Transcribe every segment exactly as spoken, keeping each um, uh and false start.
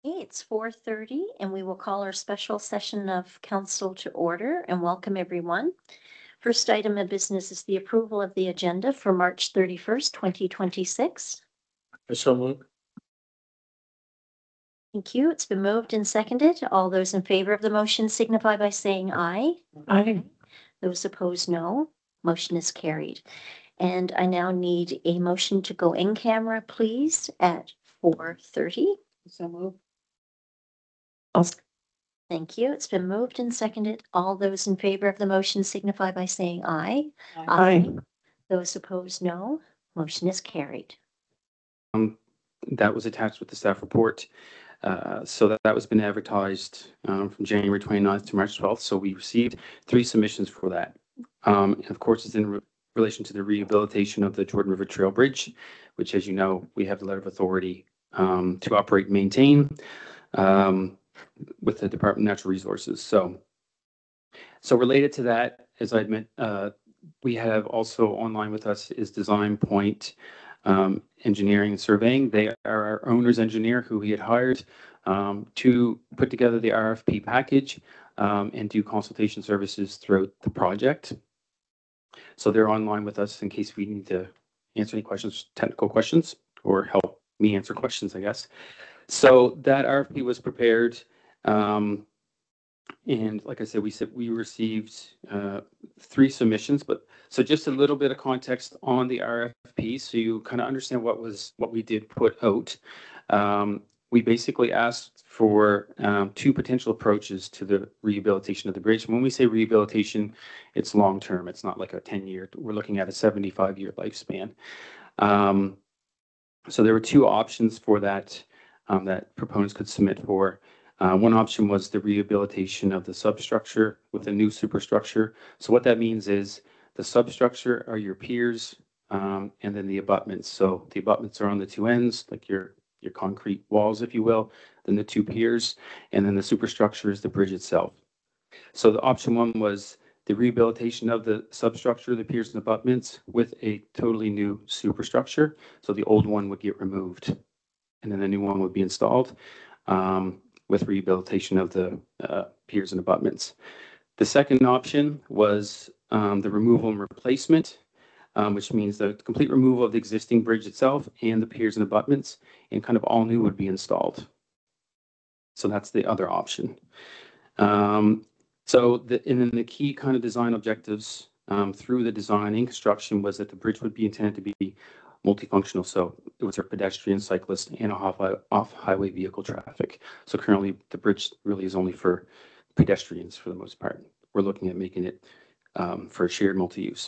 Okay, it's four thirty and we will call our special session of council to order and welcome everyone. First item of business is the approval of the agenda for March thirty-first, twenty twenty-six. So moved. Thank you. It's been moved and seconded. All those in favor of the motion signify by saying aye. Aye. Those opposed, no. Motion is carried. And I now need a motion to go in camera, please, at four thirty. So move. Thank you. It's been moved and seconded. All those in favor of the motion signify by saying aye. Aye. Those opposed, no. Motion is carried. Um, that was attached with the staff report. Uh, so that, that was been advertised um, from January twenty-ninth to March twelfth. So we received three submissions for that. Um, and of course, it's in re relation to the rehabilitation of the Jordan River Trail Bridge, which, as you know, we have the letter of authority um, to operate and maintain um, with the Department of Natural Resources. So, so related to that, as I admit, uh, we have also online with us is Design Point Um, engineering and surveying. They are our owner's engineer who he had hired um, to put together the R F P package um, and do consultation services throughout the project. So they're online with us in case we need to answer any questions, technical questions, or help me answer questions, I guess. So that R F P was prepared. Um, And like I said, we said we received uh, three submissions, but so just a little bit of context on the R F P, so you kind of understand what was what we did put out. Um, we basically asked for um, two potential approaches to the rehabilitation of the bridge. When we say rehabilitation, it's long term. It's not like a ten year. We're looking at a seventy-five year lifespan. Um, so there were two options for that um, that proponents could submit for. Uh, one option was the rehabilitation of the substructure with a new superstructure. So what that means is the substructure are your piers um, and then the abutments. So the abutments are on the two ends, like your, your concrete walls, if you will, then the two piers, and then the superstructure is the bridge itself. So the option one was the rehabilitation of the substructure, the piers and abutments with a totally new superstructure. So the old one would get removed and then the new one would be installed. Um, with rehabilitation of the uh, piers and abutments. The second option was um, the removal and replacement, um, which means the complete removal of the existing bridge itself and the piers and abutments, and kind of all new would be installed. So that's the other option. Um, so the, and then the key kind of design objectives um, through the design and construction was that the bridge would be intended to be multifunctional, so it was for pedestrian, cyclist, and off-highway vehicle traffic. So currently, the bridge really is only for pedestrians for the most part. We're looking at making it um, for shared multi-use.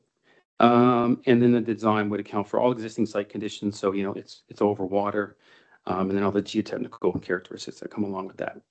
Um, and then the design would account for all existing site conditions, so you know it's it's over water, um, and then all the geotechnical characteristics that come along with that.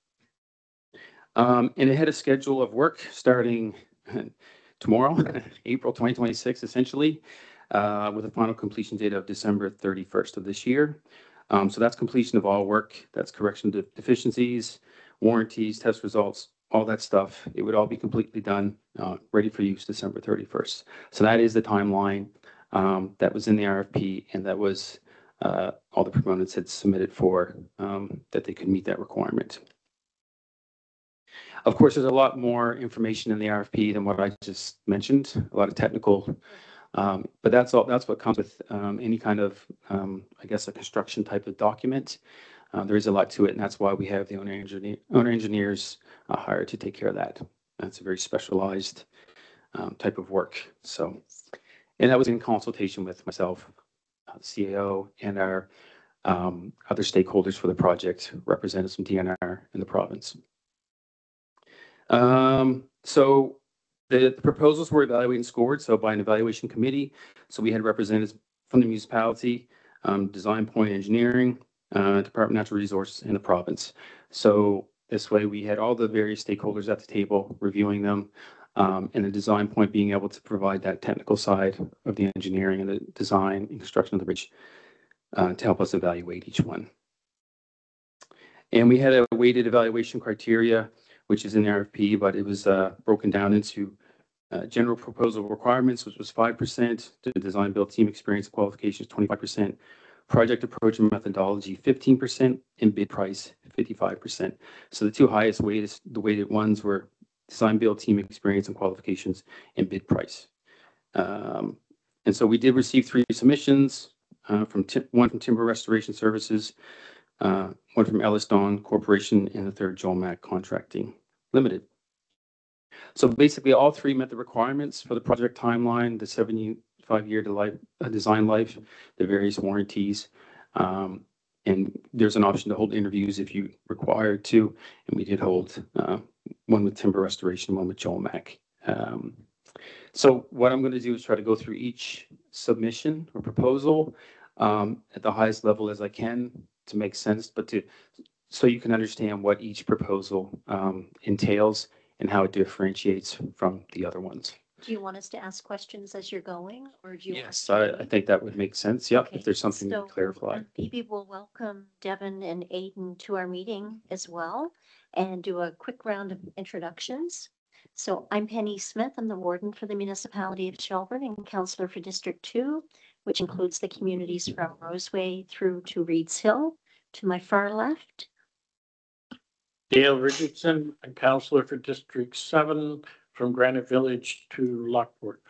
Um, and it had a schedule of work starting tomorrow, April twenty twenty-six, essentially. Uh, with a final completion date of December thirty-first of this year. Um, so that's completion of all work. That's correction of deficiencies, warranties, test results, all that stuff. It would all be completely done, uh, ready for use December thirty-first. So that is the timeline um, that was in the R F P, and that was uh, all the proponents had submitted for um, that they could meet that requirement. Of course, there's a lot more information in the R F P than what I just mentioned, a lot of technical. Um, but that's all. That's what comes with um, any kind of, um, I guess, a construction type of document. Uh, there is a lot to it, and that's why we have the owner engineer, owner engineers uh, hired to take care of that. That's a very specialized um, type of work. So, and that was in consultation with myself, uh, C A O, and our um, other stakeholders for the project, representatives from D N R in the province. Um, so. The, the proposals were evaluated and scored, so by an evaluation committee. So we had representatives from the municipality, um, Design Point Engineering, uh, Department of Natural Resources, and the province. So this way we had all the various stakeholders at the table reviewing them, um, and the Design Point being able to provide that technical side of the engineering and the design and construction of the bridge uh, to help us evaluate each one. And we had a weighted evaluation criteria, which is in the R F P, but it was uh, broken down into uh, general proposal requirements, which was five percent, the design build team experience qualifications, twenty-five percent, project approach and methodology, fifteen percent, and bid price, fifty-five percent. So the two highest weighted, the weighted ones were design build, team experience and qualifications, and bid price. Um, and so we did receive three submissions, uh, from Tim, one from Timber Restoration Services, uh, one from Ellis Dawn Corporation, and the third Joel Mack Contracting Limited. So basically, all three met the requirements for the project timeline, the seventy-five year to life, uh, design life, the various warranties. Um, and there's an option to hold interviews if you require to. And we did hold uh, one with Timber Restoration, one with Joel Mack. Um, so what I'm going to do is try to go through each submission or proposal um, at the highest level as I can to make sense, but to so you can understand what each proposal um, entails and how it differentiates from the other ones. Do you want us to ask questions as you're going, or do you? want Yes, to I, wait? I think that would make sense. Yep, Okay, if there's something so, to clarify. um, Maybe we'll welcome Devin and Aiden to our meeting as well and do a quick round of introductions. So I'm Penny Smith. I'm the warden for the municipality of Shelburne and councillor for District Two, which includes the communities from Roseway through to Reeds Hill. To my far left, Dale Richardson, a councillor for District Seven, from Granite Village to Lockport.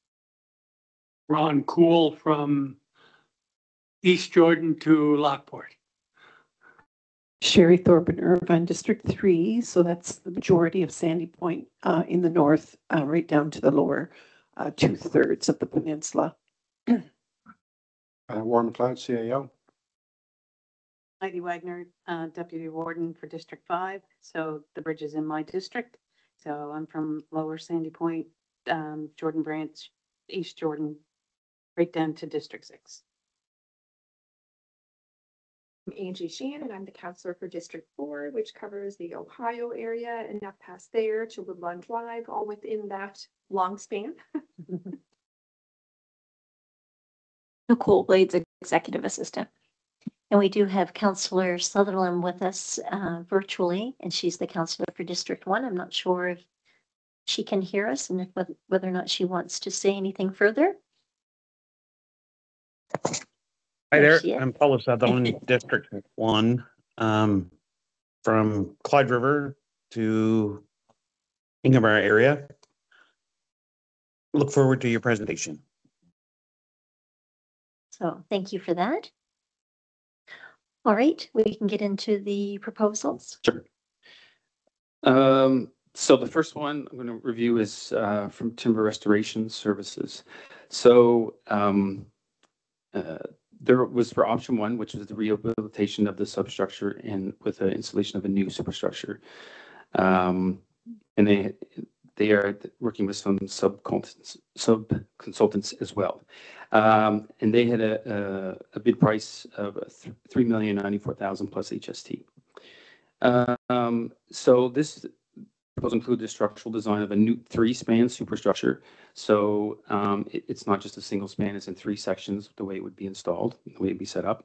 Ron Cool from East Jordan to Lockport. Sherry Thorburn Irvine, District Three, so that's the majority of Sandy Point uh, in the north, uh, right down to the lower uh, two thirds of the peninsula. Uh, Warren McLeod, C A O. Heidi Wagner, uh, Deputy Warden for District Five, so the bridge is in my district. So I'm from Lower Sandy Point, um, Jordan Branch, East Jordan, right down to District Six. I'm Angie Sheehan, and I'm the counselor for District Four, which covers the Ohio area and up past there to Woodlawn Drive, all within that long span. Nicole Blades, executive assistant. And we do have Councillor Sutherland with us uh, virtually, and she's the councillor for District One. I'm not sure if she can hear us and if whether or not she wants to say anything further. Hi There there, she is. I'm Paula Sutherland, District One, um, from Clyde River to Ingham area. Look forward to your presentation. So thank you for that. All right, we can get into the proposals. Sure. Um, so the first one I'm going to review is uh, from Timber Restoration Services. So um, uh, there was for option one, which was the rehabilitation of the substructure and with the installation of a new superstructure. Um, and they they are working with some sub consultants, sub consultants as well. Um, and they had a, a, a bid price of three million ninety-four thousand plus H S T. Um, so this proposal includes the structural design of a new three-span superstructure. So um, it, it's not just a single span; it's in three sections. The way it would be installed, the way it'd be set up.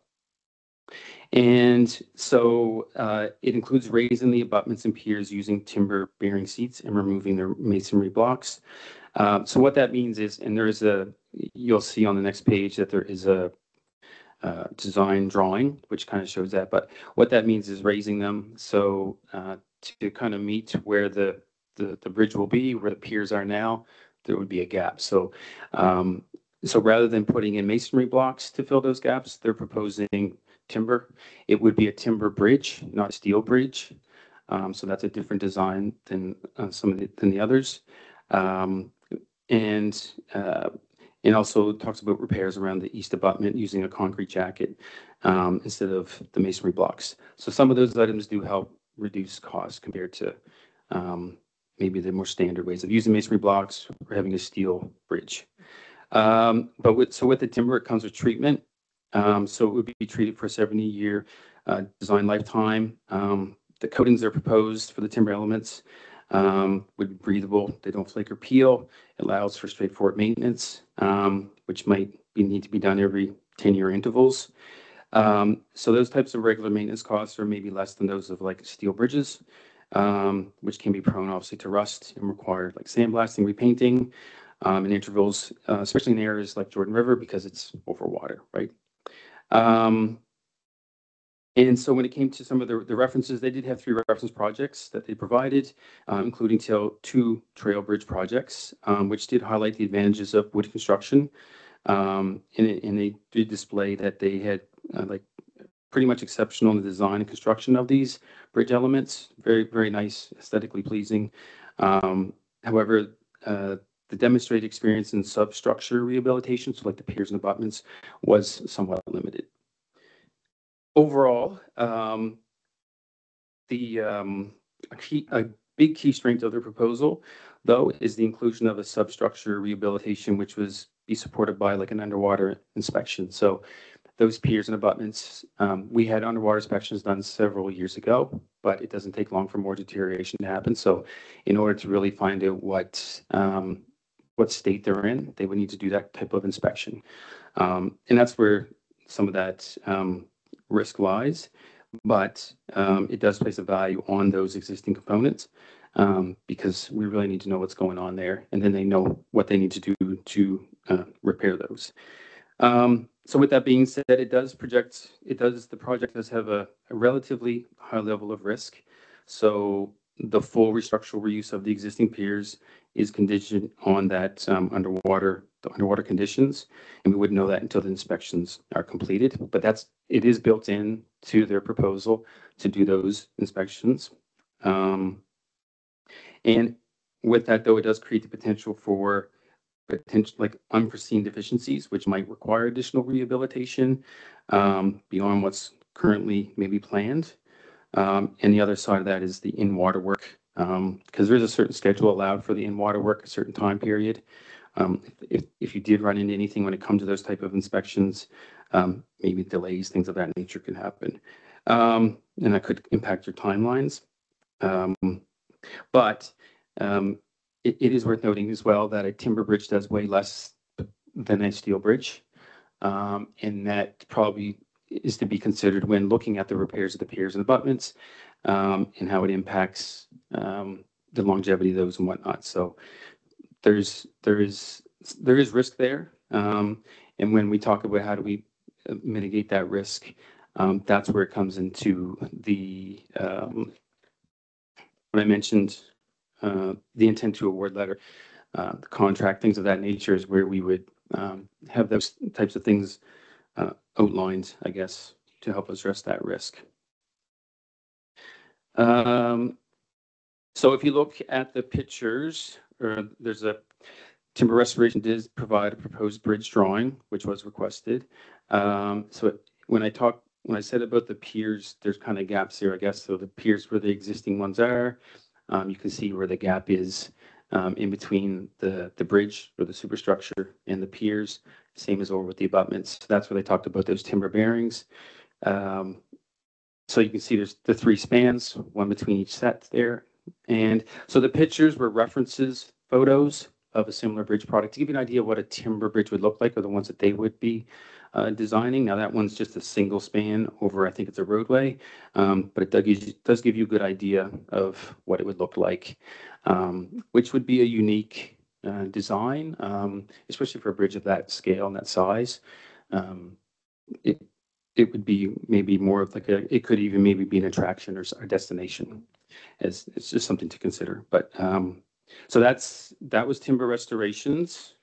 And so uh, it includes raising the abutments and piers using timber bearing seats and removing their masonry blocks. Uh, so what that means is, and there is a, you'll see on the next page that there is a uh, design drawing, which kind of shows that. But what that means is raising them so uh, to kind of meet where the, the, the bridge will be, where the piers are now, there would be a gap. So, um, so rather than putting in masonry blocks to fill those gaps, they're proposing timber. It would be a timber bridge, not a steel bridge. Um, so that's a different design than uh, some of the, than the others. Um, and uh, it also talks about repairs around the east abutment using a concrete jacket um, instead of the masonry blocks. So some of those items do help reduce costs compared to um, maybe the more standard ways of using masonry blocks or having a steel bridge. Um, but with, so with the timber, it comes with treatment. Um, so it would be treated for a seventy year uh, design lifetime. Um, the coatings that are proposed for the timber elements um, would be breathable. They don't flake or peel. It allows for straightforward maintenance, um, which might be, need to be done every ten year intervals. Um, so those types of regular maintenance costs are maybe less than those of like steel bridges, um, which can be prone obviously to rust and require like sandblasting, repainting um, in intervals, uh, especially in areas like Jordan River because it's over water, right? Um, And so when it came to some of the, the references, they did have three reference projects that they provided, um, including till two trail bridge projects, um, which did highlight the advantages of wood construction. Um, and, it- and they did display that they had uh, like pretty much exceptional in the design and construction of these bridge elements. Very, very nice, aesthetically pleasing. Um, however, uh, the demonstrated experience in substructure rehabilitation, so like the piers and abutments, was somewhat limited. Overall, um, the um, a, key, a big key strength of the proposal, though, is the inclusion of a substructure rehabilitation, which was be supported by like an underwater inspection. So those piers and abutments, um, we had underwater inspections done several years ago, but it doesn't take long for more deterioration to happen. So in order to really find out what um, what state they're in, they would need to do that type of inspection. Um, and that's where some of that um, risk lies, but um, it does place a value on those existing components um, because we really need to know what's going on there, and then they know what they need to do to uh, repair those. Um, so with that being said, it does project, it does, the project does have a, a relatively high level of risk. So the full restructural reuse of the existing piers is conditioned on that um, underwater, the underwater conditions. And we wouldn't know that until the inspections are completed, but that's, it is built in to their proposal to do those inspections. Um, and with that though, it does create the potential for potential like unforeseen deficiencies, which might require additional rehabilitation um, beyond what's currently maybe planned. Um, and the other side of that is the in-water work, because um, there is a certain schedule allowed for the in-water work, a certain time period. Um, if, if you did run into anything when it comes to those type of inspections, um, maybe delays, things of that nature can happen. Um, and that could impact your timelines. Um, but um, it, it is worth noting as well that a timber bridge does weigh less than a steel bridge. Um, and that probably is to be considered when looking at the repairs of the piers and abutments um, and how it impacts um, the longevity of those and whatnot. So there's there is there is risk there. Um, and when we talk about how do we mitigate that risk, um, that's where it comes into the um, what I mentioned, uh, the intent to award letter, uh, the contract, things of that nature is where we would um, have those types of things uh, outlined, I guess, to help address that risk. Um, so if you look at the pictures, or there's a timber restoration did provide a proposed bridge drawing, which was requested. Um, so it, when I talk, when I said about the piers, there's kind of gaps here, I guess. So the piers where the existing ones are, um, you can see where the gap is um, in between the, the bridge or the superstructure and the piers, same as over with the abutments. So that's where they talked about those timber bearings. Um, so you can see there's the three spans, one between each set there. And so the pictures were references, photos of a similar bridge product to give you an idea of what a timber bridge would look like, or the ones that they would be uh, designing. Now that one's just a single span over, I think it's a roadway, um, but it does give, you, does give you a good idea of what it would look like, um, which would be a unique uh, design, um, especially for a bridge of that scale and that size. Um, it, it would be maybe more of like a, it could even maybe be an attraction or a destination. As it's just something to consider. But um, so that's that was timber restorations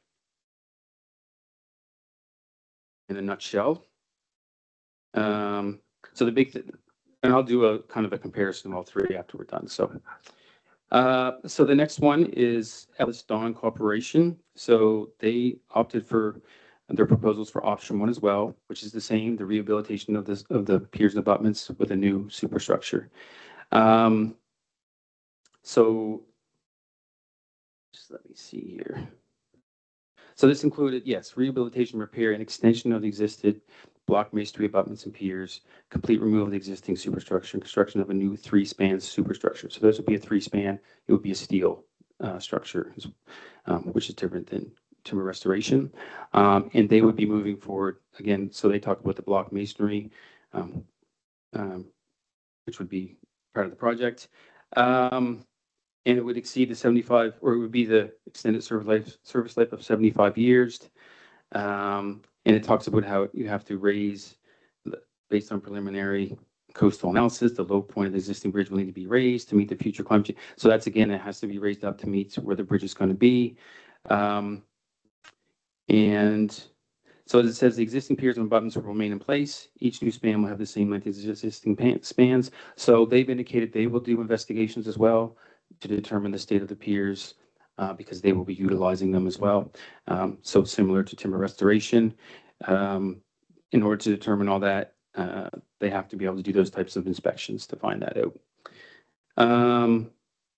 in a nutshell. Um, so the big, th and I'll do a kind of a comparison of all three after we're done. So, uh, so the next one is Ellis Dawn Corporation. So they opted for their proposals for option one as well, which is the same, the rehabilitation of this of the piers and abutments with a new superstructure. Um, So just let me see here. So this included, yes, rehabilitation, repair, and extension of the existed block masonry abutments and piers, complete removal of the existing superstructure, and construction of a new three-span superstructure. So this would be a three-span. It would be a steel uh, structure, um, which is different than timber restoration. Um, and they would be moving forward again. So they talked about the block masonry, um, um, which would be part of the project. Um, and it would exceed the seventy-five, or it would be the extended service life, service life of seventy-five years. Um, and it talks about how you have to raise, based on preliminary coastal analysis, the low point of the existing bridge will need to be raised to meet the future climate change. So that's, again, it has to be raised up to meet where the bridge is going to be. Um, and so as it says, the existing piers and abutments will remain in place. Each new span will have the same length as existing pan- spans. So they've indicated they will do investigations as well to determine the state of the piers, uh, because they will be utilizing them as well. Um, so similar to timber restoration, um, in order to determine all that, uh, they have to be able to do those types of inspections to find that out. Um,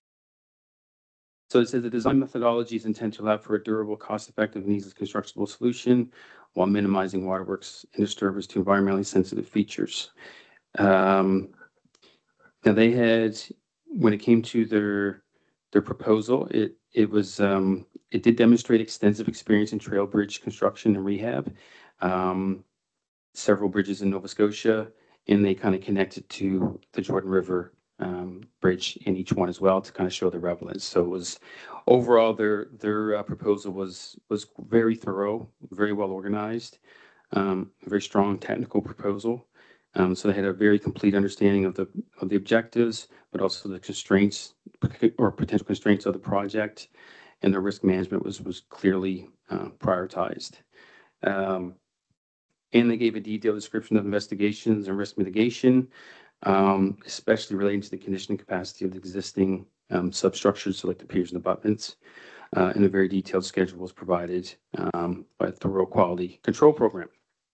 so it says the design methodology is intended to allow for a durable, cost-effective, and easily constructible solution while minimizing waterworks and disturbance to environmentally sensitive features. Um, now they had, when it came to their their proposal, it it was um, it did demonstrate extensive experience in trail bridge construction and rehab. Um, several bridges in Nova Scotia, and they kind of connected to the Jordan River um, bridge in each one as well to kind of show the relevance. So it was overall their their uh, proposal was was very thorough, very well organized, um, a very strong technical proposal. Um, so they had a very complete understanding of the of the objectives, but also the constraints or potential constraints of the project, and the risk management was was clearly uh, prioritized. Um, and they gave a detailed description of investigations and risk mitigation, um, especially relating to the conditioning capacity of the existing um, substructures, so like the piers and abutments. Uh, and a very detailed schedule was provided um, by a thorough quality control program.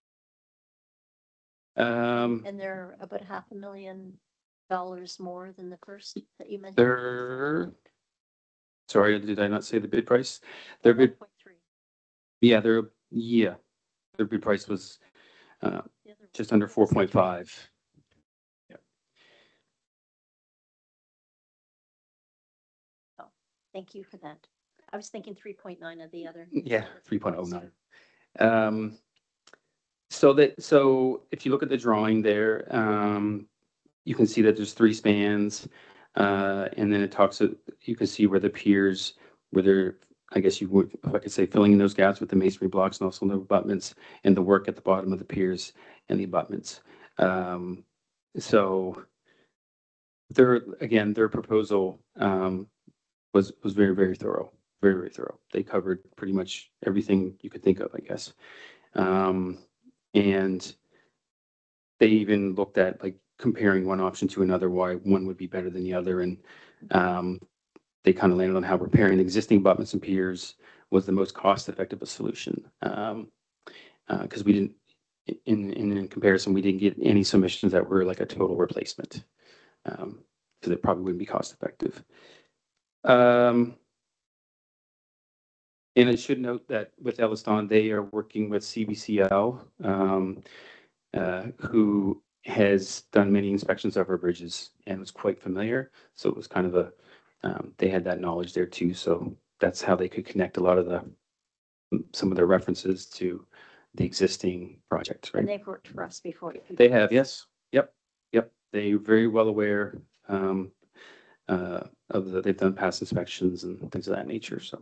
Um, And they're about half a million dollars more than the first that you mentioned. they're, sorry, did I not say the bid price? Their bid, one point three. yeah, their, yeah, their bid price was uh, The other just one under was four point five. Thank you for that. I was thinking three point nine of the other. Yeah, three point oh nine. Um, so that, so if you look at the drawing there, um, you can see that there's three spans. Uh, and then it talks, you can see where the piers, where they're, I guess you would, if I could say, filling in those gaps with the masonry blocks and also the abutments and the work at the bottom of the piers and the abutments. Um, so their, again, their proposal, um, was, was very, very thorough, very, very thorough. They covered pretty much everything you could think of, I guess. Um, and they even looked at like comparing one option to another, why one would be better than the other. And, um, they kind of landed on how repairing existing abutments and piers was the most cost-effective solution. Um, uh, cause we didn't, in, in, in comparison, we didn't get any submissions that were like a total replacement. Um, cause it probably wouldn't be cost-effective. Um, and I should note that with Elliston, they are working with C B C L, um, uh, who has done many inspections of our bridges and was quite familiar. So it was kind of a, um, they had that knowledge there too. So that's how they could connect a lot of the, some of their references to the existing projects, right? And they've worked for us before. They have, yes. Yep. Yep. They're very well aware, um, uh, of the, they've done past inspections and things of that nature. So,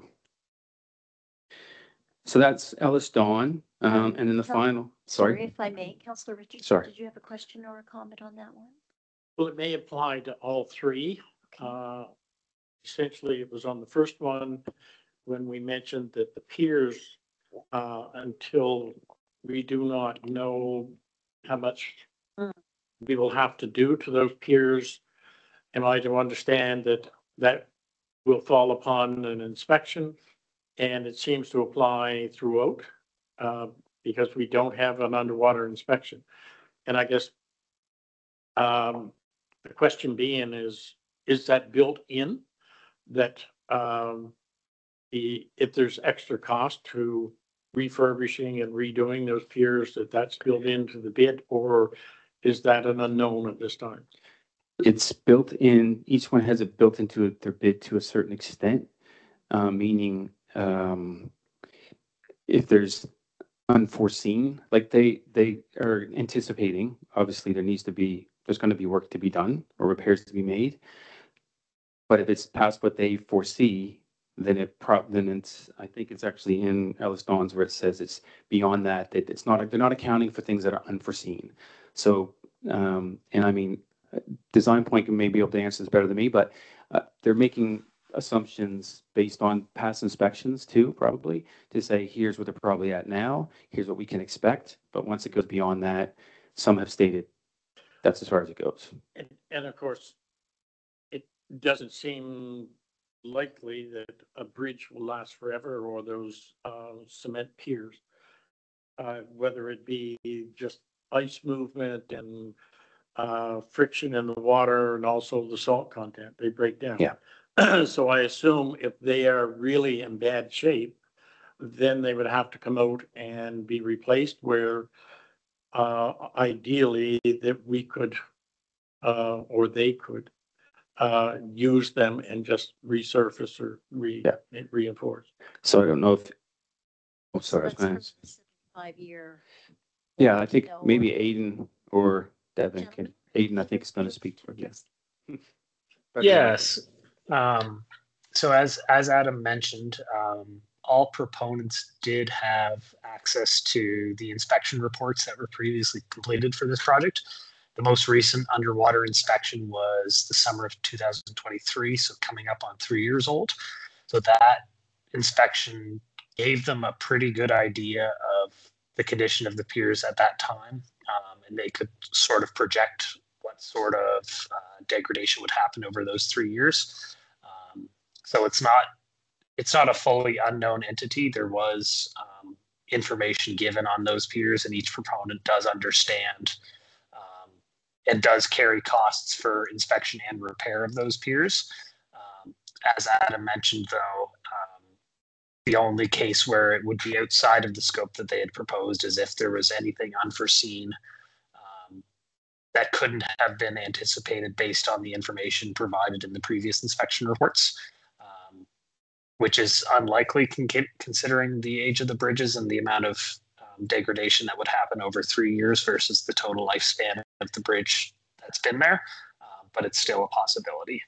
so that's Ellis Dawn. Um, and then the Tell- final, Sorry, sorry. if I may, Councillor Richardson, Sorry. did you have a question or a comment on that one? Well, it may apply to all three. Uh, Essentially, it was on the first one when we mentioned that the piers, uh, until we do not know how much Mm. we will have to do to those piers, am I to understand that that will fall upon an inspection? And it seems to apply throughout, uh, because we don't have an underwater inspection. And I guess um, the question being is, is that built in? That um, the, if there's extra cost to refurbishing and redoing those piers, that that's built into the bid, or is that an unknown at this time? It's built in, each one has it built into their bid to a certain extent, uh, meaning um, if there's unforeseen, like they, they are anticipating, obviously there needs to be, there's going to be work to be done or repairs to be made. But if it's past what they foresee, then it prop, then it's, I think it's actually in Ellis Dawn's where it says it's beyond that, that it's not, they're not accounting for things that are unforeseen. So Um, and I mean, uh, Design Point can maybe be able to answer this better than me, but uh, they're making assumptions based on past inspections too, probably, to say, here's what they're probably at now, here's what we can expect. But once it goes beyond that, some have stated that's as far as it goes. And, and of course, it doesn't seem likely that a bridge will last forever or those uh, cement piers. Uh, whether it be just ice movement and uh, friction in the water and also the salt content, they break down. Yeah. So I assume if they are really in bad shape, then they would have to come out and be replaced where uh, ideally that we could uh, or they could uh, use them and just resurface or re Yeah. reinforce. So I don't know if, oh, sorry, I was That's gonna, for five-year. yeah, I think No. maybe Aiden or Devin can, Gentlemen? Aiden, I think is going to speak for it, yes. Yes. Um, so as as Adam mentioned, um, all proponents did have access to the inspection reports that were previously completed for this project. The most recent underwater inspection was the summer of two thousand twenty-three, so coming up on three years old. So that inspection gave them a pretty good idea of the condition of the piers at that time, um, and they could sort of project what sort of uh, degradation would happen over those three years. Um, so it's not it's not a fully unknown entity. There was um, information given on those piers, and each proponent does understand um, and does carry costs for inspection and repair of those piers. Um, as Adam mentioned, though, um, the only case where it would be outside of the scope that they had proposed is if there was anything unforeseen um, that couldn't have been anticipated based on the information provided in the previous inspection reports, um, which is unlikely con- considering the age of the bridges and the amount of um, degradation that would happen over three years versus the total lifespan of the bridge that's been there. Uh, but it's still a possibility.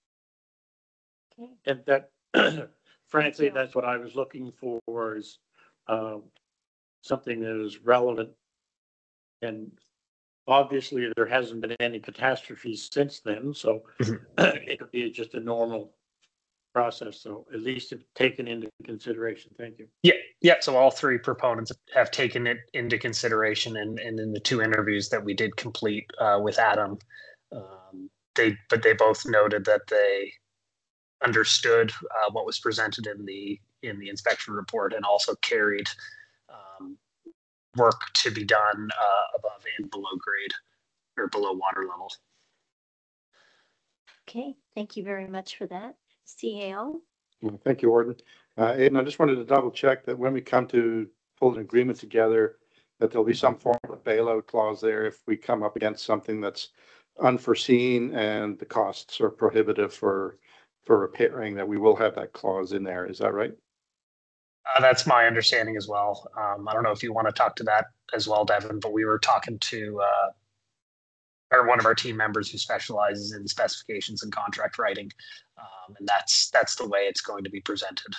Okay. And that, frankly, you. that's what I was looking for is um, something that is relevant. And obviously there hasn't been any catastrophes since then, so it could be just a normal process. So at least it's taken into consideration. Thank you. Yeah, yeah. So all three proponents have taken it into consideration, and, and in the two interviews that we did complete uh, with Adam, um, they but they both noted that they understood uh, what was presented in the in the inspection report, and also carried um, work to be done uh, above and below grade or below water level. Okay, thank you very much for that. C A O? Well, thank you, Warden. Uh, Aiden, I just wanted to double check that when we come to pull an agreement together, that there'll be some form of bailout clause there if we come up against something that's unforeseen and the costs are prohibitive for for repairing, that we will have that clause in there. Is that right? Uh, that's my understanding as well. Um, I don't know if you want to talk to that as well, Devin, but we were talking to uh, or one of our team members who specializes in specifications and contract writing, um, and that's that's the way it's going to be presented.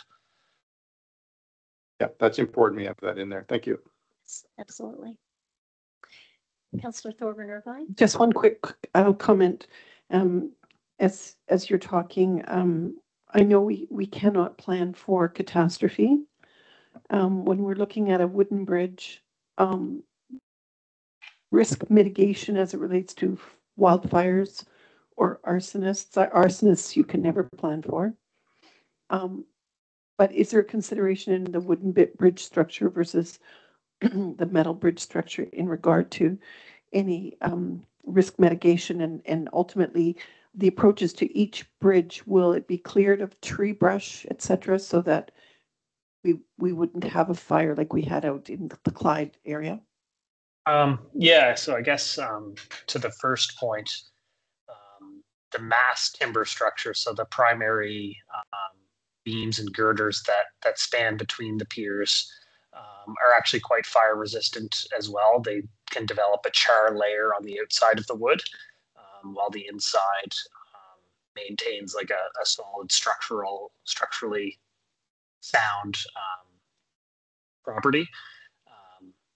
Yeah, that's important. We have that in there. Thank you. Yes, absolutely. Councillor Thorburn Irvine? Just one quick uh, comment. Um, as as you're talking, um, I know we we cannot plan for catastrophe. Um, when we're looking at a wooden bridge, um, risk mitigation as it relates to wildfires or arsonists, arsonists you can never plan for. Um, but is there a consideration in the wooden bit bridge structure versus the metal bridge structure in regard to any um, risk mitigation, and, and ultimately the approaches to each bridge? Will it be cleared of tree brush, et cetera, so that we we wouldn't have a fire like we had out in the Clyde area? Um, yeah, so I guess um, to the first point, um, the mass timber structure, so the primary um, beams and girders that that span between the piers um, are actually quite fire resistant as well. They can develop a char layer on the outside of the wood, um, while the inside um, maintains like a, a solid structural, structurally sound um, property. Um,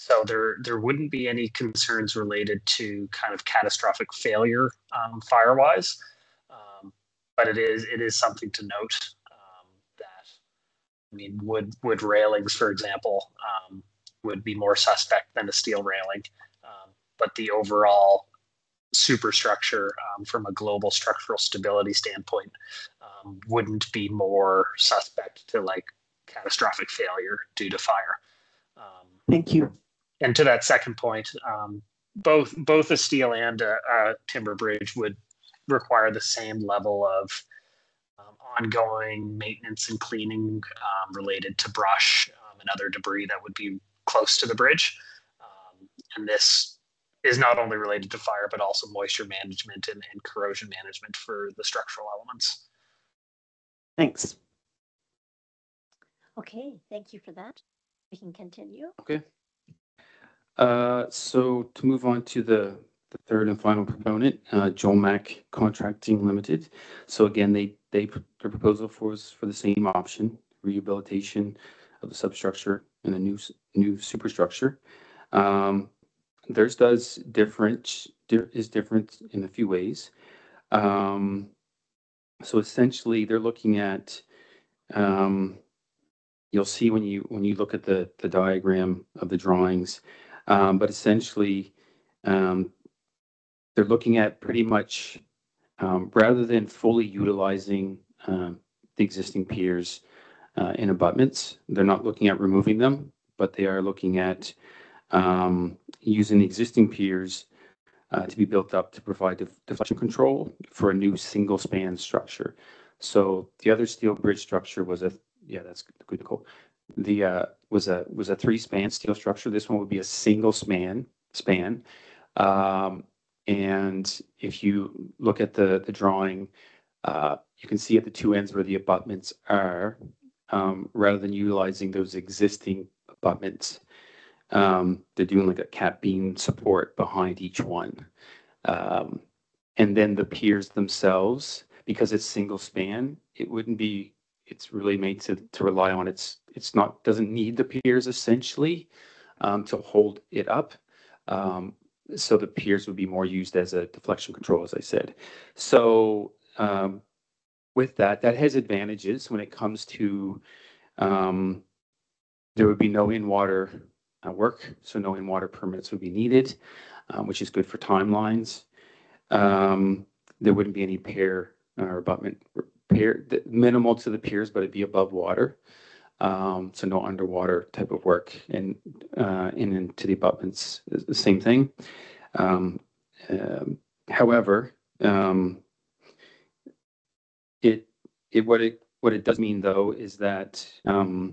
So there there wouldn't be any concerns related to kind of catastrophic failure um, fire-wise, um, but it is it is something to note um, that I mean wood wood railings, for example, um, would be more suspect than a steel railing, um, but the overall superstructure um, from a global structural stability standpoint um, wouldn't be more suspect to like catastrophic failure due to fire. Um, Thank you. and to that second point, um, both both a steel and a, a timber bridge would require the same level of um, ongoing maintenance and cleaning um, related to brush um, and other debris that would be close to the bridge. Um, and this is not only related to fire, but also moisture management and, and corrosion management for the structural elements. Thanks. Okay, thank you for that. We can continue. Okay. Uh, so to move on to the, the third and final proponent, uh, Jomac Contracting Limited. So again, they, they, their proposal for us for the same option, rehabilitation of the substructure and a new, s- new superstructure. Um, theirs does different, di- is different in a few ways. Um, so essentially they're looking at, um, you'll see when you, when you look at the, the diagram of the drawings, um, but essentially, um, they're looking at pretty much, um, rather than fully utilizing um, the existing piers uh, and abutments, they're not looking at removing them, but they are looking at um, using the existing piers uh, to be built up to provide def- deflection control for a new single span structure. So the other steel bridge structure was a, yeah, that's good, Nicole. The uh, was a was a three span steel structure. This one would be a single span span. Um, and if you look at the the drawing, uh, you can see at the two ends where the abutments are, um, rather than utilizing those existing abutments, um, they're doing like a cap beam support behind each one. Um, and then the piers themselves, because it's single span, it wouldn't be, it's really made to, to rely on its, it's not, doesn't need the piers essentially um, to hold it up. Um, so the piers would be more used as a deflection control, as I said. So um, with that, that has advantages when it comes to, um, there would be no in-water uh, work, so no in-water permits would be needed, um, which is good for timelines. Um, there wouldn't be any pier or abutment repair, th- minimal to the piers, but it'd be above water. Um, so no underwater type of work, and uh, and into the abutments, is the same thing. Um, um, however, um, it it what it what it does mean though is that um,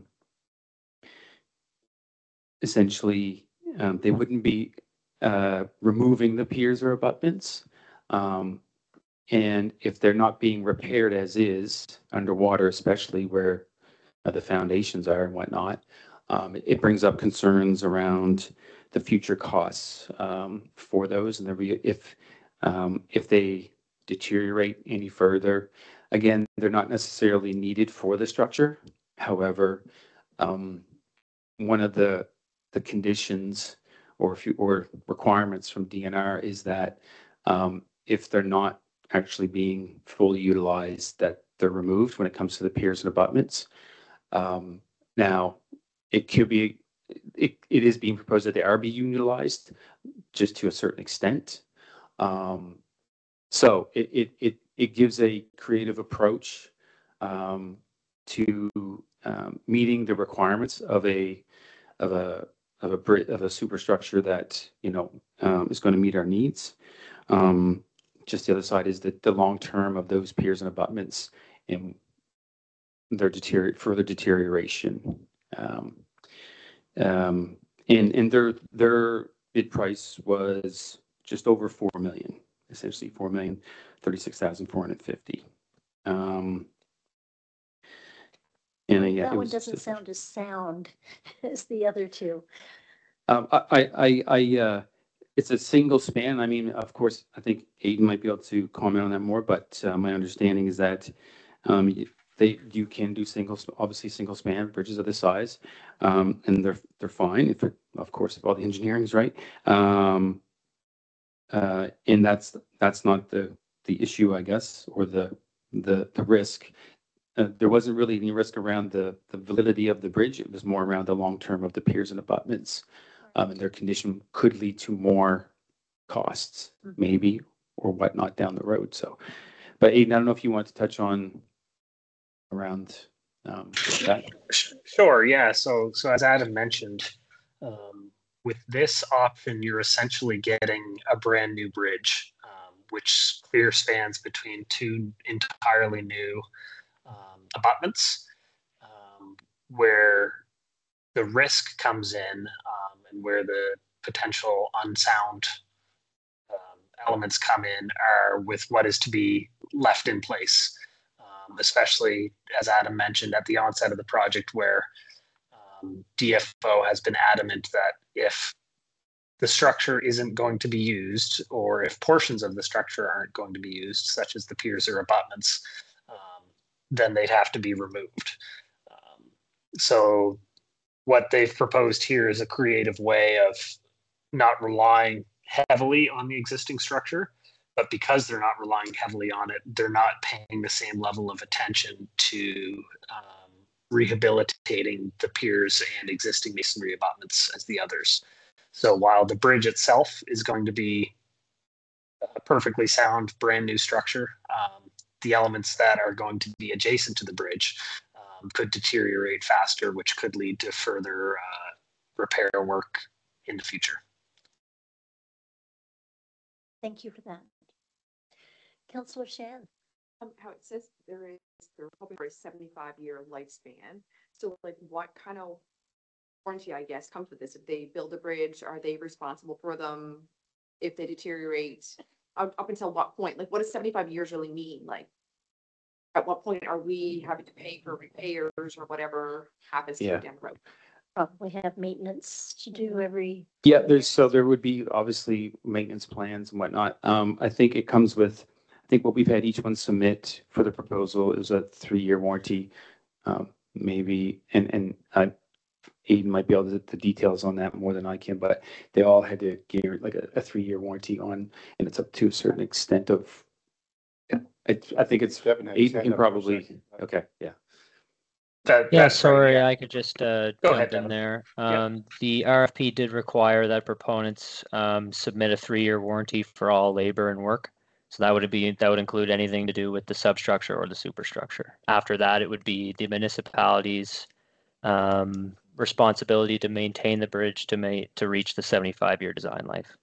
essentially um, they wouldn't be uh, removing the piers or abutments. Um, and if they're not being repaired as is underwater, especially where uh, the foundations are and whatnot, um, it, it brings up concerns around the future costs um, for those. And the re- if um, if they deteriorate any further, again, they're not necessarily needed for the structure. However, um, one of the the conditions or if you, or requirements from D N R is that um, if they're not actually being fully utilized, that they're removed when it comes to the piers and abutments. Um, now, it could be, it, it is being proposed that they are being utilized just to a certain extent. Um, so it, it, it, it gives a creative approach um, to um, meeting the requirements of a of a of a bri- of a superstructure that you know um, is going to meet our needs. Um, just the other side is that the long term of those piers and abutments and their deterior further deterioration. Um, um, and and their their bid price was just over four million, essentially four million thirty six thousand four hundred fifty. Um, and uh, yeah, That it one was doesn't just- sound as sound as the other two. Um, I, I, I, I, uh, it's a single span. I mean, of course, I think Aiden might be able to comment on that more, but uh, my understanding is that um, they, you can do single, obviously single span bridges of this size. Um, and they're, they're fine if, it- of course, if all the engineering's right. Um, uh, and that's, that's not the, the issue, I guess, or the, the, the risk. Uh, there wasn't really any risk around the, the validity of the bridge. It was more around the long term of the piers and abutments. Um, and their condition could lead to more costs, Mhm. maybe, or whatnot down the road. So, but Aiden, I don't know if you want to touch on around um, that. Sh- Sure, yeah. So, so as Adam mentioned, um, with this option, you're essentially getting a brand new bridge, um, which clear spans between two entirely new um, abutments, um, where the risk comes in, um, and where the potential unsound um, elements come in are with what is to be left in place, um, especially as Adam mentioned at the onset of the project, where um, D F O has been adamant that if the structure isn't going to be used, or if portions of the structure aren't going to be used, such as the piers or abutments, um, then they'd have to be removed. Um, so what they've proposed here is a creative way of not relying heavily on the existing structure, but because they're not relying heavily on it, they're not paying the same level of attention to um, rehabilitating the piers and existing masonry abutments as the others. So while the bridge itself is going to be a perfectly sound, brand new structure, um, the elements that are going to be adjacent to the bridge um, could deteriorate faster, which could lead to further uh, repair work in the future. Thank you for that. Councillor Shan. Um, how it says there is, they're hoping for a seventy-five year lifespan. So like what kind of warranty, I guess, comes with this? If they build a bridge, are they responsible for them if they deteriorate? Up, up until what point? Like what does seventy-five years really mean? Like at what point are we having to pay for repairs or whatever happens to Yeah. it down the road? Probably have maintenance to do every. Yeah, there's, so there would be obviously maintenance plans and whatnot. Um, I think it comes with, I think what we've had each one submit for the proposal is a three-year warranty. Um, maybe, and, and, uh, Aiden might be able to, the details on that more than I can, but they all had to give like a, a three-year warranty on, and it's up to a certain extent of, I, I think it's, Devin had his Aiden hand can up for a probably, second. okay, yeah. That, Yeah, that's right, sorry, yeah. I could just uh, Go jump ahead, in Devin. there. Yeah. Um, the R F P did require that proponents um, submit a three-year warranty for all labor and work. So that would be that would include anything to do with the substructure or the superstructure. After that, it would be the municipality's um, responsibility to maintain the bridge to ma to reach the seventy-five year design life.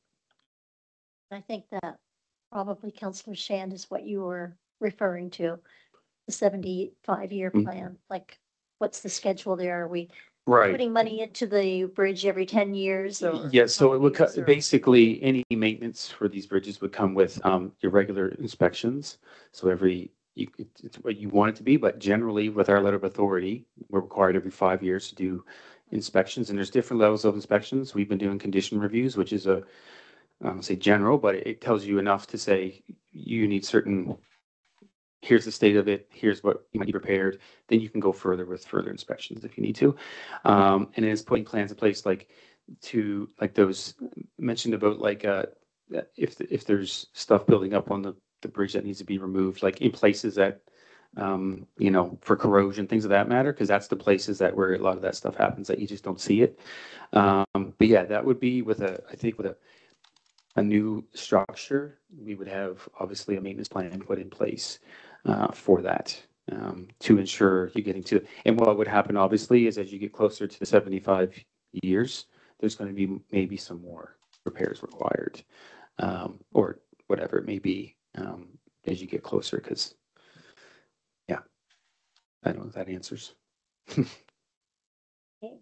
I think that probably Councillor Shand is what you were referring to, the seventy-five year Mm. plan. Like, what's the schedule there? Are we Right. putting money into the bridge every ten years or? Yeah, so it would, five co- years or- basically, any maintenance for these bridges would come with um, your regular inspections. So every, you, it- it's what you want it to be, but generally with our letter of authority, we're required every five years to do inspections, and there's different levels of inspections. We've been doing condition reviews, which is a, I don't say general, but it tells you enough to say you need certain, here's the state of it, here's what you might need repaired, then you can go further with further inspections if you need to. Um, and it's putting plans in place like to, like those mentioned about like, uh, if, if there's stuff building up on the, the bridge that needs to be removed, like in places that, um, you know, for corrosion, things of that matter, because that's the places that where a lot of that stuff happens that you just don't see it. Um, but yeah, that would be with a, I think with a, a new structure, we would have obviously a maintenance plan put in place uh, for that um, to ensure you're getting to. And what would happen obviously is as you get closer to the seventy-five years, there's going to be maybe some more repairs required um, or whatever it may be um, as you get closer. Because yeah, I don't know if that answers. Okay.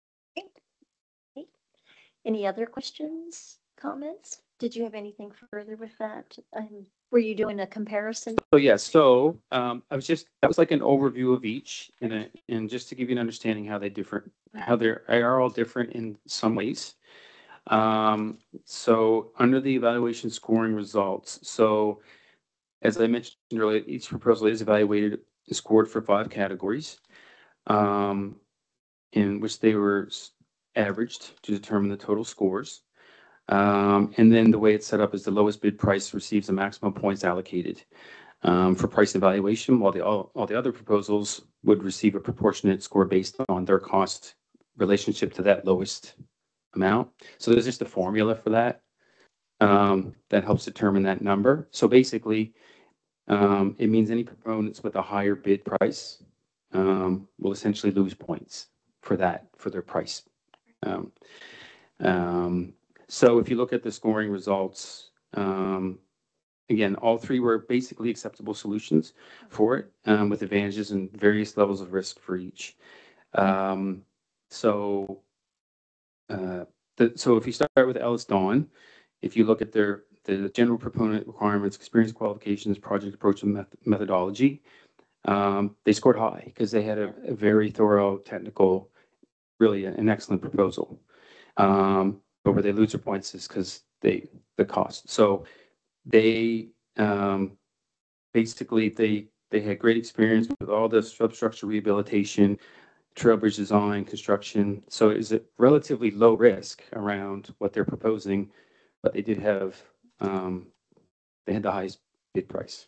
Okay. Any other questions, comments? Did you have anything further with that? Um, were you doing a comparison? So yeah, so um, I was just, that was like an overview of each and, a, and just to give you an understanding how they different, how they're, they are all different in some ways. Um, so under the evaluation scoring results, so as I mentioned earlier, each proposal is evaluated scored for five categories, um, in which they were s- averaged to determine the total scores. Um, and then the way it's set up is the lowest bid price receives the maximum points allocated um, for price evaluation, while the all, all the other proposals would receive a proportionate score based on their cost relationship to that lowest amount. So there's just a formula for that um, that helps determine that number. So basically, um, it means any proponents with a higher bid price um, will essentially lose points for that, for their price. Um, um, so if you look at the scoring results, um, again, all three were basically acceptable solutions for it, um, with advantages and various levels of risk for each. Um, so, uh, the, so if you start with Ellis Dawn, if you look at their the general proponent requirements, experience qualifications, project approach, and meth methodology, um, they scored high because they had a, a very thorough, technical, really an excellent proposal. Um, but where they lose their points is because they the cost. So they um, basically they they had great experience with all the substructure rehabilitation, trail bridge design, construction. So it was a relatively low risk around what they're proposing, but they did have um, they had the highest bid price.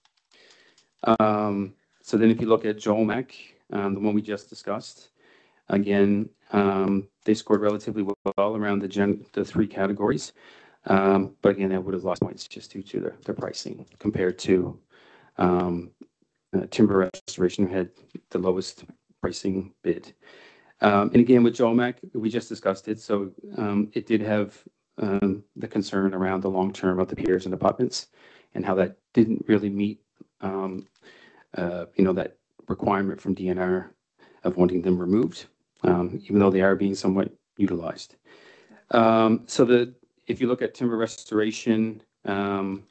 Um, so then if you look at Jolmec, um, the one we just discussed, again, um, they scored relatively well around the gen the three categories. Um, but again, they would have lost points just due to their, their pricing compared to um, uh, Timber Restoration, who had the lowest pricing bid. Um, and again, with Jolmec, we just discussed it. So um, it did have um, the concern around the long term of the piers and abutments and how that didn't really meet, um, uh, you know, that requirement from D N R of wanting them removed, um, even though they are being somewhat utilized. Um, so the if you look at Timber Restoration, um,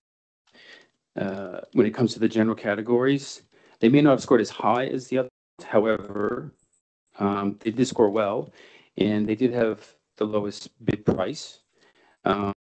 uh, when it comes to the general categories, they may not have scored as high as the others. However, um, they did score well, and they did have the lowest bid price um,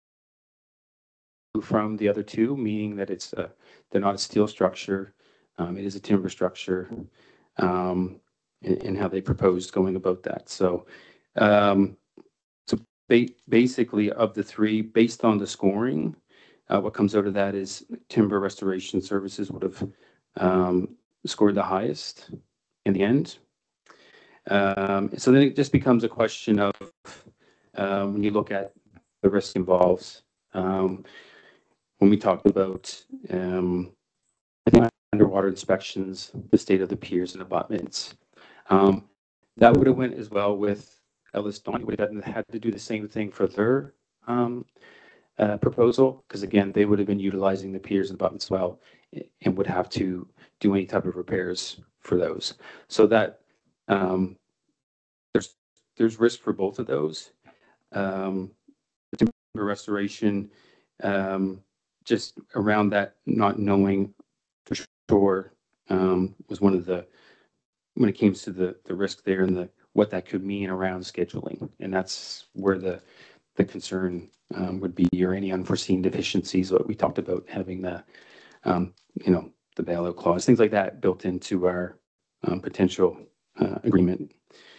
from the other two, meaning that it's a, they're not a steel structure, um, it is a timber structure, um, and, and how they proposed going about that. So, um, so ba basically, of the three, based on the scoring, uh, what comes out of that is Timber Restoration Services would have um, scored the highest in the end. Um, so then it just becomes a question of uh, when you look at the risk involved. Um, when we talked about um, I think underwater inspections, the state of the piers and abutments, um, that would have went as well with Ellis Dawn. Would have had to do the same thing for their um, uh, proposal, because again, they would have been utilizing the piers and abutments well, and would have to do any type of repairs for those. So that um, there's there's risk for both of those. Um, the timber restoration, um, just around that not knowing for sure, um, was one of the when it came to the the risk there and the what that could mean around scheduling, and that's where the the concern um, would be, or any unforeseen deficiencies. What we talked about, having the um, you know the bailout clause, things like that built into our um, potential uh, agreement.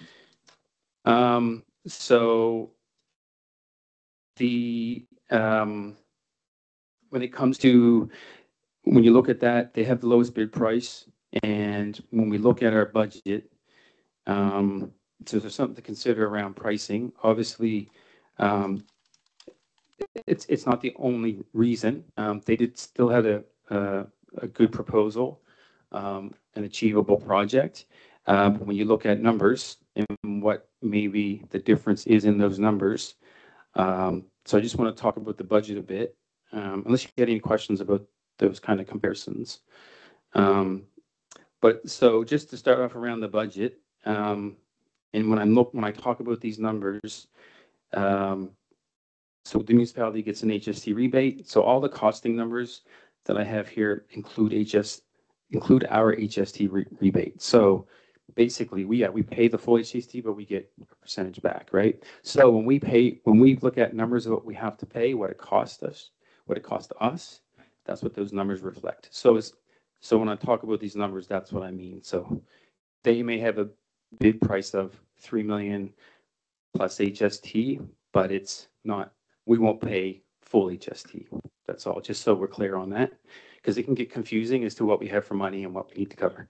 Um, so the um, when it comes to when you look at that, they have the lowest bid price, and when we look at our budget, um, so there's something to consider around pricing. Obviously, um, it's it's not the only reason. Um, they did still have a a, a good proposal, um, an achievable project. Uh, but when you look at numbers and what maybe the difference is in those numbers, um, so I just want to talk about the budget a bit, um, unless you get any questions about those kind of comparisons. Um, but so just to start off around the budget, um, and when I look when I talk about these numbers, um, so the municipality gets an H S T rebate. So all the costing numbers that I have here include H S include our H S T re rebate. So basically, we yeah, we pay the full H S T, but we get a percentage back, right? So when we pay, when we look at numbers of what we have to pay, what it costs us, what it costs us, that's what those numbers reflect. So it's So when I talk about these numbers, that's what I mean. So they may have a bid price of three million plus H S T, but it's not, we won't pay full H S T. That's all, just so we're clear on that, because it can get confusing as to what we have for money and what we need to cover.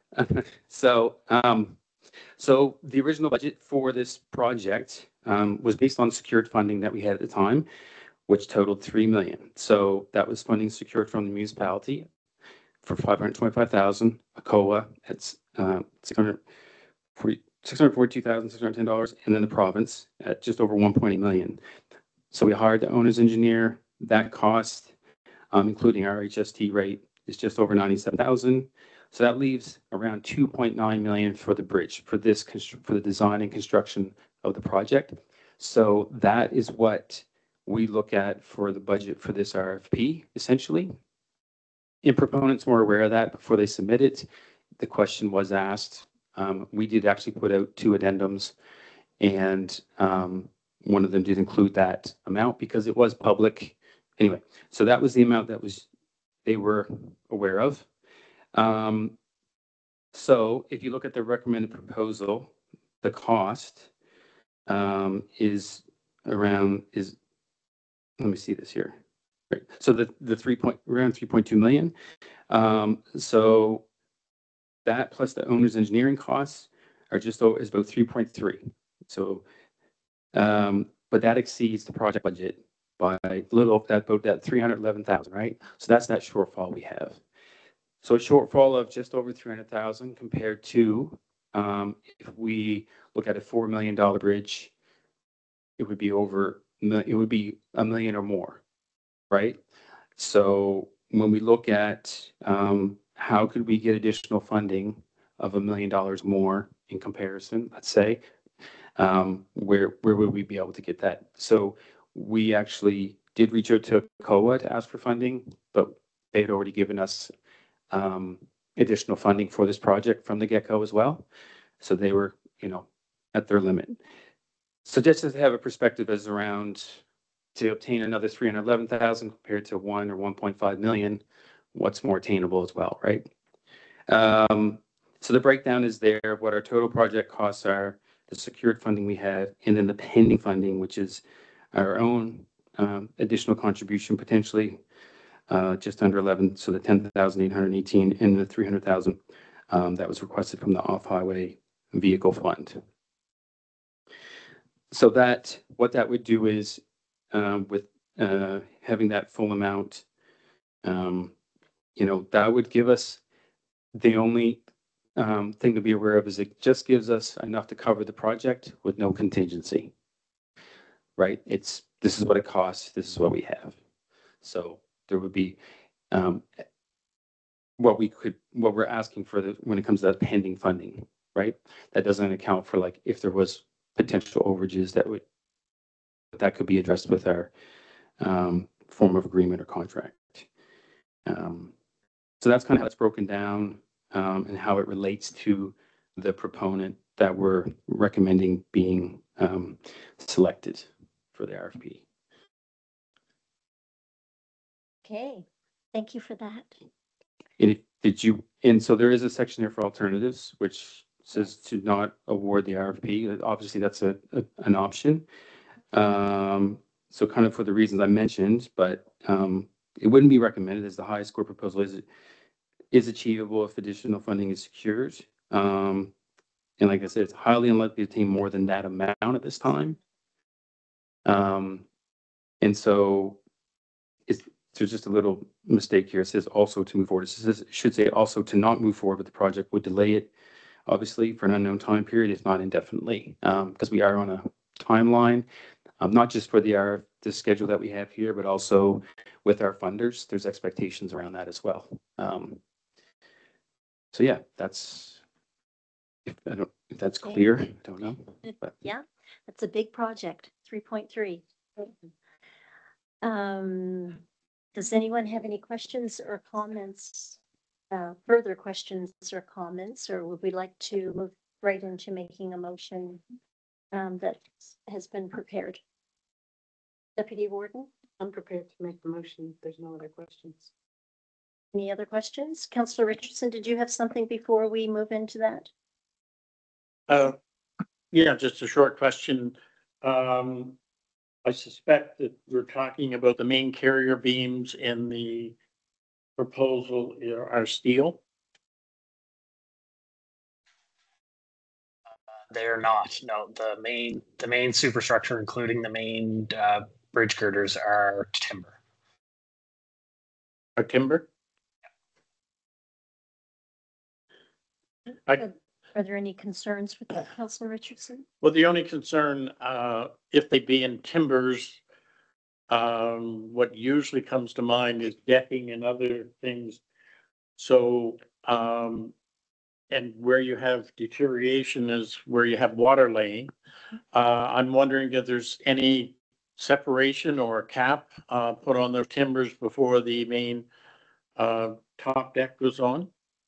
So, um, so the original budget for this project um, was based on secured funding that we had at the time, which totaled three million. So that was funding secured from the municipality for five hundred twenty-five thousand, A C O A at uh, six hundred forty, six hundred forty-two thousand six hundred ten dollars, and then the province at just over one point eight million. So we hired the owner's engineer. That cost, um, including our H S T rate, is just over ninety-seven thousand. So that leaves around two point nine million for the bridge, for this, for the design and construction of the project. So that is what we look at for the budget for this R F P, essentially. And proponents were aware of that before they submit it. The question was asked. Um, we did actually put out two addendums, and um, one of them did include that amount because it was public. Anyway, so that was the amount that was they were aware of. Um, so if you look at the recommended proposal, the cost um, is around is let me see this here. Right. So the the three point around three point two million. Um, so that plus the owner's engineering costs are just over is about three point three. So, um, but that exceeds the project budget by a little of that about that three hundred eleven thousand, right? So that's that shortfall we have. So a shortfall of just over three hundred thousand compared to um, if we look at a four million dollar bridge, it would be over it would be a million or more, right? So when we look at um, how could we get additional funding of a million dollars more in comparison, let's say, um, where where would we be able to get that? So we actually did reach out to C O A to ask for funding, but they had already given us um, additional funding for this project from the get-go as well. So they were, you know, at their limit. So just to have a perspective as around to obtain another three hundred eleven thousand compared to one or one point five million, what's more attainable as well, right? Um, so the breakdown is there of what our total project costs are, the secured funding we have, and then the pending funding, which is our own um, additional contribution potentially, uh, just under eleven, so the ten thousand eight hundred eighteen and the three hundred thousand um, that was requested from the off-highway vehicle fund. So that, what that would do is um, with uh, having that full amount, um, you know, that would give us the only um, thing to be aware of is it just gives us enough to cover the project with no contingency, right? It's, this is what it costs. This is what we have. So there would be um, what we could, what we're asking for the, when it comes to that pending funding, right? That doesn't account for like if there was potential overages that would, that could be addressed with our um, form of agreement or contract. Um, so that's kind of how it's broken down um, and how it relates to the proponent that we're recommending being um, selected for the R F P. Okay, thank you for that. And if, did you, and so there is a section here for alternatives, which says to not award the R F P. Obviously, that's a, a an option. Um, so kind of for the reasons I mentioned, but um, it wouldn't be recommended as the highest score proposal is is achievable if additional funding is secured. Um, and like I said, it's highly unlikely to attain more than that amount at this time. Um, and so it's, there's just a little mistake here. It says also to move forward. It says, it should say also to not move forward with the project would delay it, obviously, for an unknown time period, if not indefinitely, um, because we are on a timeline, um, not just for the R the schedule that we have here, but also with our funders. There's expectations around that as well. Um, so yeah, that's if I don't if that's Okay. clear. I don't know. But Yeah, that's a big project, three point three. Um, does anyone have any questions or comments? Uh, further questions or comments, or would we like to move right into making a motion um, that has been prepared? Deputy Warden? I'm prepared to make the motion if there's no other questions. Any other questions? Councillor Richardson, did you have something before we move into that? Uh, yeah, just a short question. Um, I suspect that we're talking about the main carrier beams in the proposal are steel. They are not. No, the main the main superstructure, including the main uh, bridge girders, are timber. Or timber? I, Are are there any concerns with that, Councillor Richardson? well, the only concern, uh, if they be in timbers, um, what usually comes to mind is decking and other things. So, um, and where you have deterioration is where you have water laying. Uh, I'm wondering if there's any separation or cap, uh, put on those timbers before the main, uh, top deck goes on?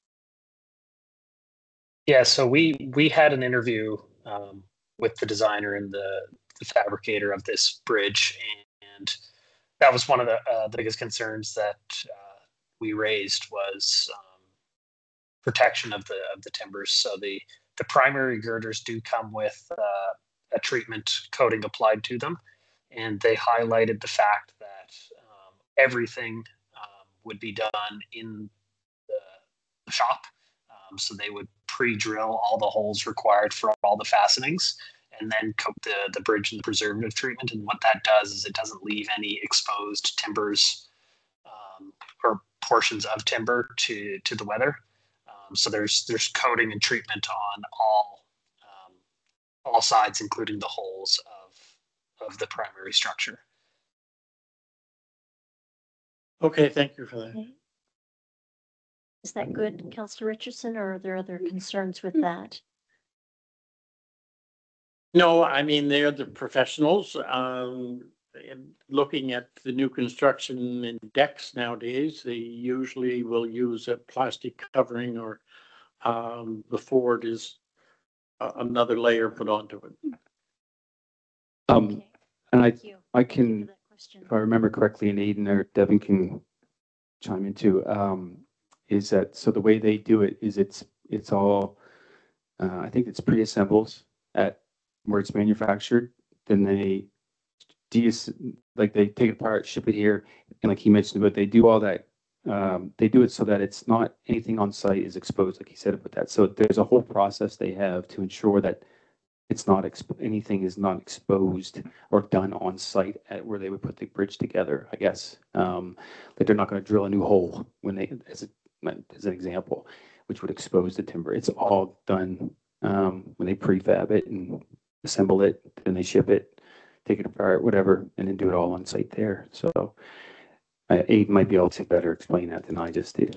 Yeah, so we we had an interview um, with the designer and the, the fabricator of this bridge, and that was one of the uh, the biggest concerns that uh, we raised was um, protection of the of the timbers. So the the primary girders do come with uh, a treatment coating applied to them, and they highlighted the fact that um, everything um, would be done in the, the shop. Um, so they would pre-drill all the holes required for all the fastenings and then coat the, the bridge in the preservative treatment. And what that does is it doesn't leave any exposed timbers um, or portions of timber to, to the weather. Um, so there's there's coating and treatment on all um, all sides, including the holes of, of the primary structure. Okay, thank you for that. Okay. Is that good, Councillor Richardson, or are there other concerns with that? No, I mean, they're the professionals, um, and looking at the new construction in decks nowadays, they usually will use a plastic covering or, um, before it is a- another layer put onto it. Um, Okay, and I, thank you. I Thank you can, for that question. if I remember correctly, and Aiden or Devin can chime in too, um, is that, so the way they do it is it's, it's all, uh, I think it's pre-assembled at where it's manufactured, then they de, like they take it apart, ship it here, and like he mentioned, but they do all that, um, they do it so that it's not anything on site is exposed, like he said about that. So there's a whole process they have to ensure that it's not, exp- anything is not exposed or done on site at where they would put the bridge together, I guess. Um, that they're not going to drill a new hole when they, as, a, as an example, which would expose the timber. It's all done um, when they prefab it and assemble it, then they ship it, take it apart, whatever, and then do it all on site there. So uh, Abe might be able to better explain that than I just did.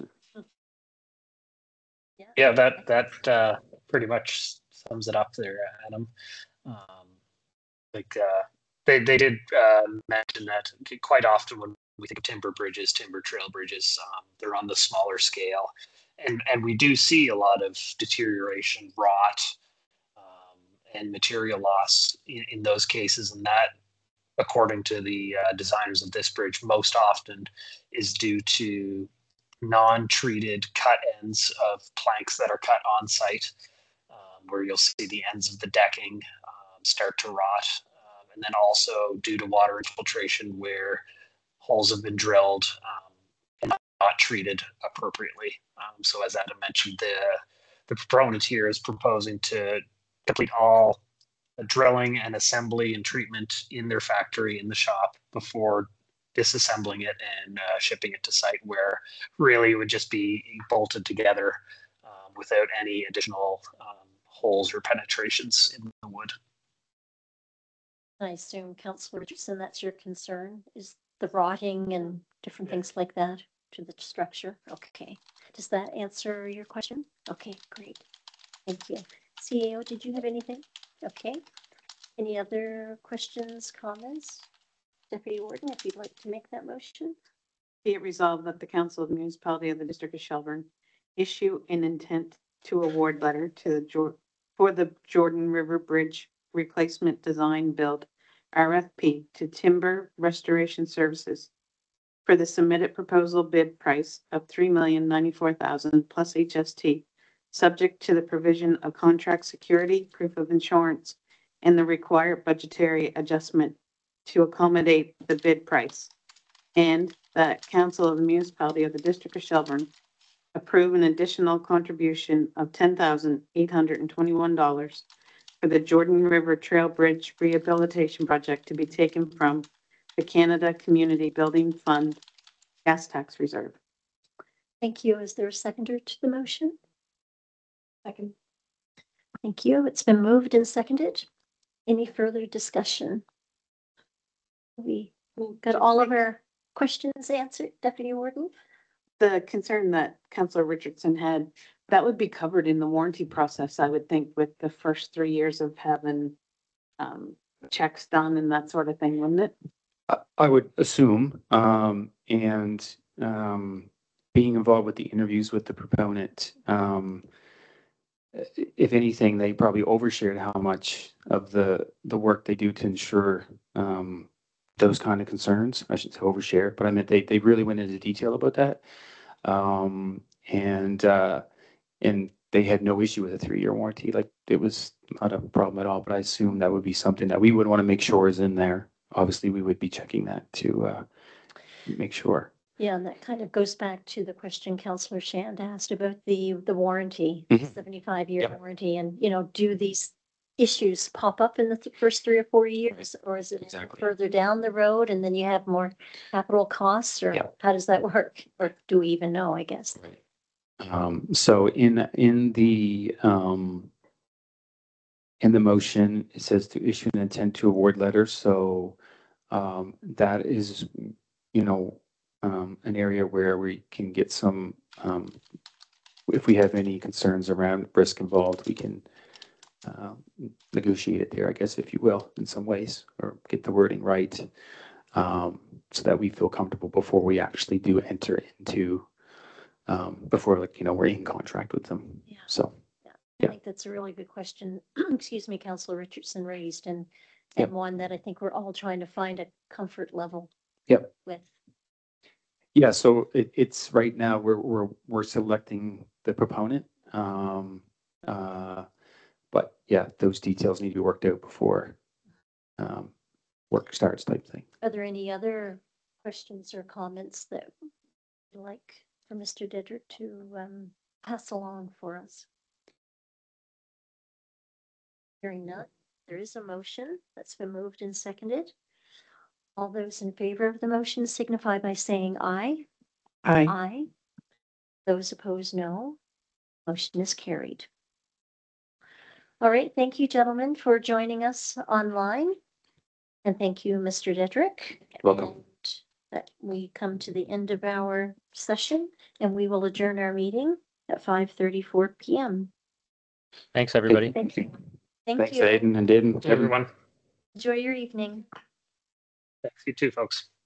Yeah, that that uh, pretty much sums it up there, Adam. Um, like uh, they they did uh, mention that quite often when we think of timber bridges, timber trail bridges, um, they're on the smaller scale, and and we do see a lot of deterioration, rot, um, and material loss in, in those cases, and that, according to the uh, designers of this bridge, most often is due to non-treated cut ends of planks that are cut on site, um, where you'll see the ends of the decking um, start to rot. Um, and then also due to water infiltration where holes have been drilled um, and not treated appropriately. Um, so as Adam mentioned, the, the proponent here is proposing to complete all drilling and assembly and treatment in their factory in the shop before disassembling it and uh, shipping it to site, where really it would just be bolted together um, without any additional um, holes or penetrations in the wood. I assume, Councillor Richardson, that's your concern, is the rotting and different things like that to the structure? Okay. Does that answer your question? Okay, great. Thank you. C A O, did you have anything? Okay. Any other questions, comments? Deputy Warden, if you'd like to make that motion. Be it resolved that the Council of the Municipality of the District of Shelburne issue an intent to award letter to the Jor- for the Jordan River Bridge Replacement Design Build R F P to Timber Restoration Services for the submitted proposal bid price of three million ninety-four thousand plus H S T, subject to the provision of contract security, proof of insurance, and the required budgetary adjustment to accommodate the bid price. And that Council of the Municipality of the District of Shelburne approve an additional contribution of ten thousand eight hundred and twenty-one dollars for the Jordan River Trail Bridge Rehabilitation Project to be taken from the Canada Community Building Fund Gas Tax Reserve. Thank you. Is there a seconder to the motion? Second. Thank you. It's been moved and seconded. Any further discussion? We got all of our questions answered, Deputy Warden? The concern that Councillor Richardson had, that would be covered in the warranty process, I would think, with the first three years of having um, checks done and that sort of thing, wouldn't it? I- I would assume, um, and, um, being involved with the interviews with the proponent, um, i- if anything, they probably overshared how much of the, the work they do to ensure, um, those kind of concerns. I shouldn't say overshare, but I meant they, they really went into detail about that. Um, and, uh, and they had no issue with a three-year warranty. Like, it was not a problem at all, but I assume that would be something that we would want to make sure is in there. Obviously, we would be checking that to, uh, make sure. Yeah, and that kind of goes back to the question Councillor Shand asked about the, the warranty, Mhm. seventy-five year Yep. warranty, and, you know, do these issues pop up in the th- first three or four years, or is it Exactly. further down the road and then you have more capital costs, or Yep. how does that work? Or do we even know, I guess? Um, so in, in the, um, in the motion, it says to issue an intent to award letter. So, um, that is, you know, um, an area where we can get some, um, if we have any concerns around risk involved, we can, uh, negotiate it there, I guess, if you will, in some ways, or get the wording right. Um, so that we feel comfortable before we actually do enter into, um, before, like, you know, we're in contract with them. Yeah. So, I Yeah. think that's a really good question, excuse me, Councillor Richardson raised, and, Yep. and one that I think we're all trying to find a comfort level Yep. with. yeah, so it, it's right now, we're, we're, we're selecting the proponent. Um, uh, but yeah, those details need to be worked out before, um, work starts type thing. Are there any other questions or comments that you'd like for Mister Dedrick to um, pass along for us? Hearing none, there is a motion that's been moved and seconded. All those in favor of the motion signify by saying aye. Aye. Aye. Those opposed, no. Motion is carried. All right, thank you, gentlemen, for joining us online. And thank you, Mister Dedrick. Welcome. And that we come to the end of our session, and we will adjourn our meeting at five thirty-four P M. Thanks, everybody. Thank you. Thank Thanks, you. Aiden and Aiden. Everyone, Enjoy your evening. thanks, you too, folks.